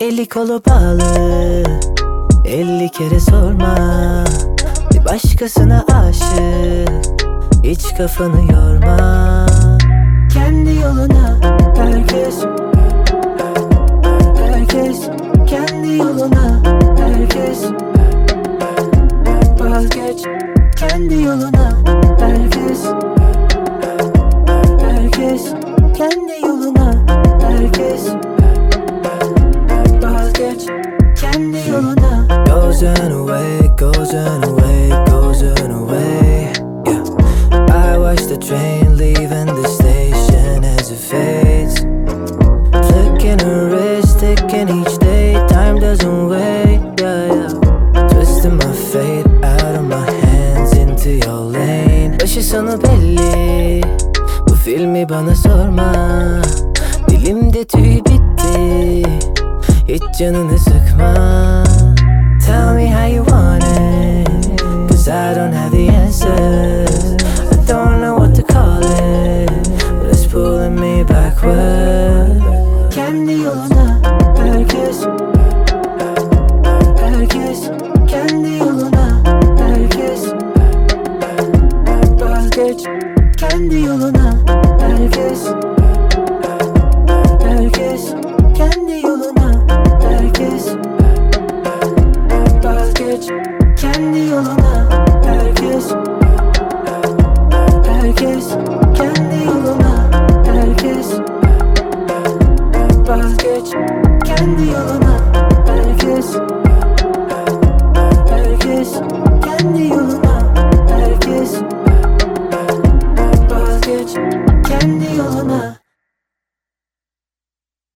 Eli kolu bağlı, 50 kere sorma. Bir başkasına aşık, hiç kafanı yorma. Kendi yoluna herkes, herkes kendi yoluna herkes. Vazgeç kendi yoluna herkes, herkes kendi yoluna herkes. Vazgeç kendi yoluna. Goes on away, goes on away, goes on away. Yeah, I watch the train leaving the station as it fades. Flicking her wrist, ticking each day. Time doesn't wait, yeah, yeah. Twisting my fate out of my hands into your lane. Başı sonu belli, bu filmi bana sorma. Dilimde tüy bitti, hiç canını sıkma. Tell me how you want it, 'cause I don't have the answers. I don't know what to call it, but it's pulling me backward. Kendi yoluna herkes, herkes kendi yoluna herkes. Vazgeç kendi yoluna herkes, herkes kendi yoluna herkes. Vazgeç kendi yoluna herkes, herkes kendi yoluna herkes. Vazgeç kendi yoluna herkes.